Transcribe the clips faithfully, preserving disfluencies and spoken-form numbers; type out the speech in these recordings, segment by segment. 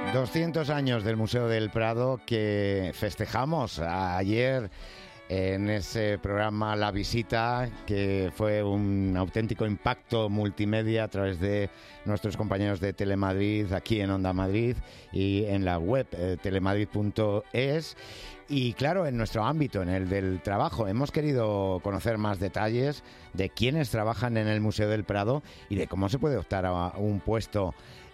doscientos años del Museo del Prado que festejamos ayer en ese programa La Visita, que fue un auténtico impacto multimedia a través de nuestros compañeros de Telemadrid, aquí en Onda Madrid y en la web eh, telemadrid punto es. Y claro, en nuestro ámbito, en el del trabajo, hemos querido conocer más detalles de quiénes trabajan en el Museo del Prado y de cómo se puede optar a un puesto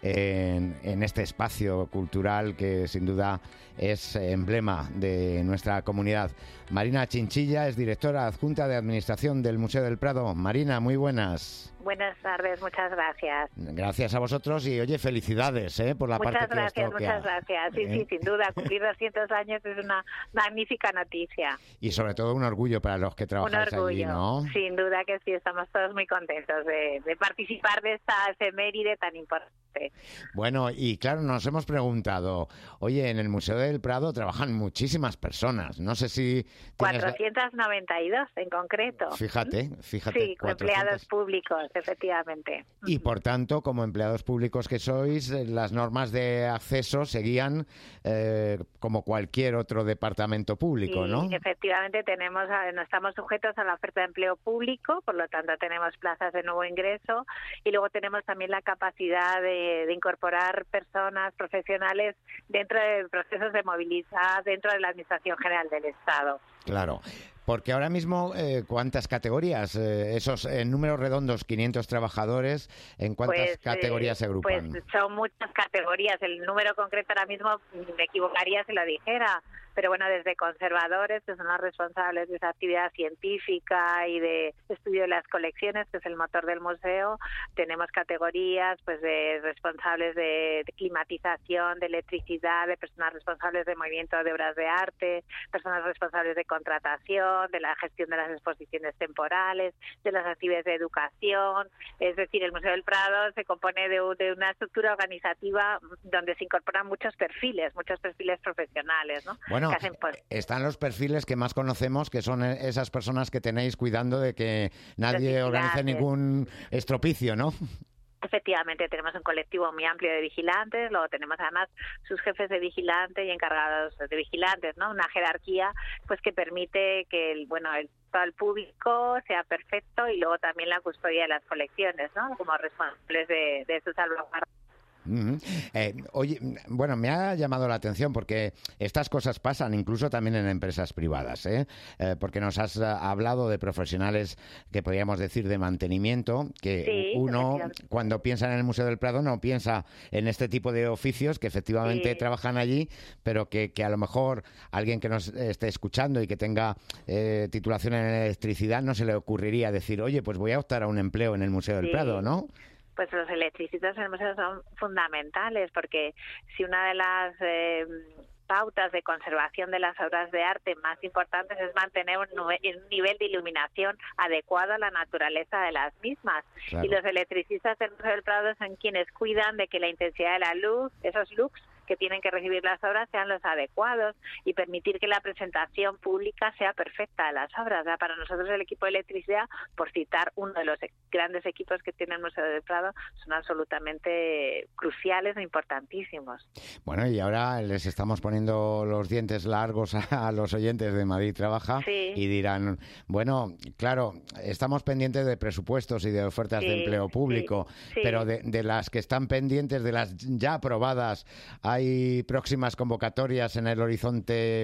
en, en este espacio cultural que sin duda es emblema de nuestra comunidad. Marina Chinchilla es directora adjunta de Administración del Museo del Prado. Marina, muy buenas. Buenas tardes, muchas gracias. Gracias a vosotros y, oye, felicidades ¿eh? por la muchas parte que gracias, os toca. Muchas gracias, sí, ¿eh? sí, sin duda. Cumplir doscientos años es una magnífica noticia. Y sobre todo un orgullo para los que trabajáis allí, ¿no? Sin duda que sí, estamos todos muy contentos de, de participar de esta efeméride tan importante. Bueno, y claro, nos hemos preguntado, oye, en el Museo del Prado trabajan muchísimas personas, no sé si... cuatrocientos noventa y dos en concreto. Fíjate, fíjate. Sí, cuatrocientos... empleados públicos, efectivamente. Y por tanto, como empleados públicos que sois, las normas de acceso seguían eh, como cualquier otro departamento público, sí, ¿no? Efectivamente, tenemos, no estamos sujetos a la oferta de empleo público, por lo tanto tenemos plazas de nuevo ingreso y luego tenemos también la capacidad de de incorporar personas profesionales dentro de procesos de movilidad dentro de la Administración General del Estado. Claro. Porque ahora mismo, eh, ¿cuántas categorías? Eh, esos en números redondos, quinientos trabajadores, ¿en cuántas pues, categorías se agrupan? Pues son muchas categorías. El número concreto ahora mismo me equivocaría si lo dijera. Pero bueno, desde conservadores, que son los responsables de esa actividad científica y de estudio de las colecciones, que es el motor del museo, tenemos categorías pues de responsables de, de climatización, de electricidad, de personas responsables de movimiento de obras de arte, personas responsables de contratación, de la gestión de las exposiciones temporales, de las actividades de educación. Es decir, el Museo del Prado se compone de, de una estructura organizativa donde se incorporan muchos perfiles, muchos perfiles profesionales, ¿no? Bueno, Bueno, pues, están los perfiles que más conocemos, que son esas personas que tenéis cuidando de que nadie organice ningún estropicio, ¿no? Efectivamente, tenemos un colectivo muy amplio de vigilantes, luego tenemos además sus jefes de vigilante y encargados de vigilantes, ¿no? Una jerarquía pues que permite que el, bueno, el, todo el público sea perfecto y luego también la custodia de las colecciones, ¿no? Como responsables de, de su salvaguardia. Uh-huh. Eh, oye, bueno, me ha llamado la atención porque estas cosas pasan incluso también en empresas privadas, ¿eh? Eh, porque nos has uh, hablado de profesionales que podríamos decir de mantenimiento, que sí, uno cuando piensa en el Museo del Prado no piensa en este tipo de oficios que efectivamente sí. trabajan allí, pero que, que a lo mejor alguien que nos esté escuchando y que tenga eh, titulación en electricidad no se le ocurriría decir, oye, pues voy a optar a un empleo en el Museo del sí. Prado, ¿no? Pues los electricistas en el museo son fundamentales porque si una de las eh, pautas de conservación de las obras de arte más importantes es mantener un, un nivel de iluminación adecuado a la naturaleza de las mismas. Claro. Y los electricistas del Museo del Prado son quienes cuidan de que la intensidad de la luz, esos lux que tienen que recibir las obras sean los adecuados y permitir que la presentación pública sea perfecta de las obras. O sea, para nosotros el equipo de electricidad, por citar uno de los grandes equipos que tiene el Museo del Prado, son absolutamente cruciales e importantísimos. Bueno, y ahora les estamos poniendo los dientes largos a los oyentes de Madrid Trabaja sí. y dirán, bueno, claro, estamos pendientes de presupuestos y de ofertas sí, de empleo público, sí, sí. pero de, de las que están pendientes, de las ya aprobadas, ¿hay próximas convocatorias en el horizonte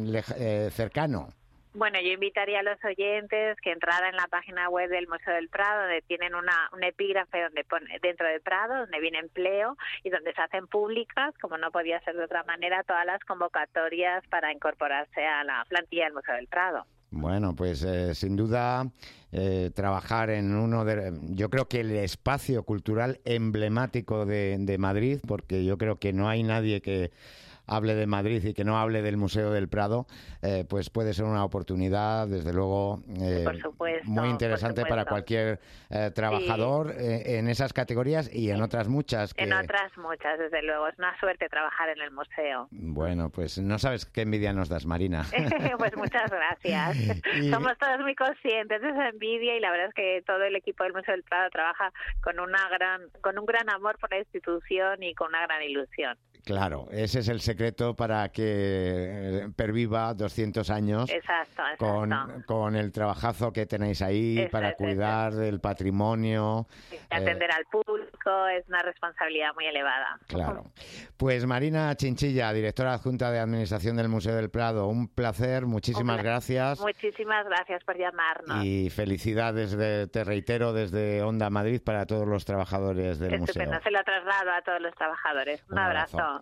eh, cercano? Bueno, yo invitaría a los oyentes que entraran en la página web del Museo del Prado, donde tienen una un epígrafe donde pone dentro del Prado, donde viene empleo y donde se hacen públicas, como no podía ser de otra manera, todas las convocatorias para incorporarse a la plantilla del Museo del Prado. Bueno, pues eh, sin duda eh, trabajar en uno de, yo creo que el espacio cultural emblemático de, de Madrid, porque yo creo que no hay nadie que hable de Madrid y que no hable del Museo del Prado, eh, pues puede ser una oportunidad, desde luego, eh, por supuesto, muy interesante por para cualquier eh, trabajador sí. eh, en esas categorías y en otras muchas. Que... En otras muchas, desde luego. Es una suerte trabajar en el museo. Bueno, pues no sabes qué envidia nos das, Marina. Pues muchas gracias. Y... Somos todos muy conscientes de esa envidia y la verdad es que todo el equipo del Museo del Prado trabaja con una gran, con un gran amor por la institución y con una gran ilusión. Claro, ese es el secreto para que perviva doscientos años. Exacto, exacto. Con, con el trabajazo que tenéis ahí Eso para es, cuidar eso. del patrimonio. Sí, atender eh, al público es una responsabilidad muy elevada. Claro. Pues Marina Chinchilla, directora adjunta de Administración del Museo del Prado, un placer, muchísimas Un placer. gracias. Muchísimas gracias por llamarnos. Y felicidades, de, te reitero, desde Onda Madrid para todos los trabajadores del Estupendo, museo. se lo traslado a todos los trabajadores. Un, Un abrazo. abrazo.